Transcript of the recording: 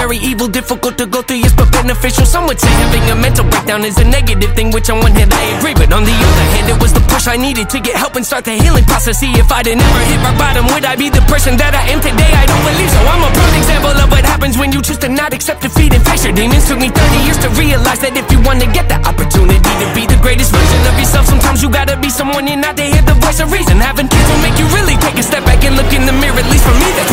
very evil, difficult to go through, yes, but beneficial. Some would say having a mental breakdown is a negative thing, which on one hand I agree, but on the other hand it was the push I needed to get help and start the healing process. See, if I'd never hit rock bottom, would I be the person that I am today? I don't believe so. I'm a prime example of what happens when you choose to not accept defeat and face your demons. Took me 30 years to realize that if you want to get the opportunity to be the greatest version of yourself, sometimes you gotta be someone you're not to hear the voice of reason. Having kids will make you really take a step back and look in the mirror. At least for me, that's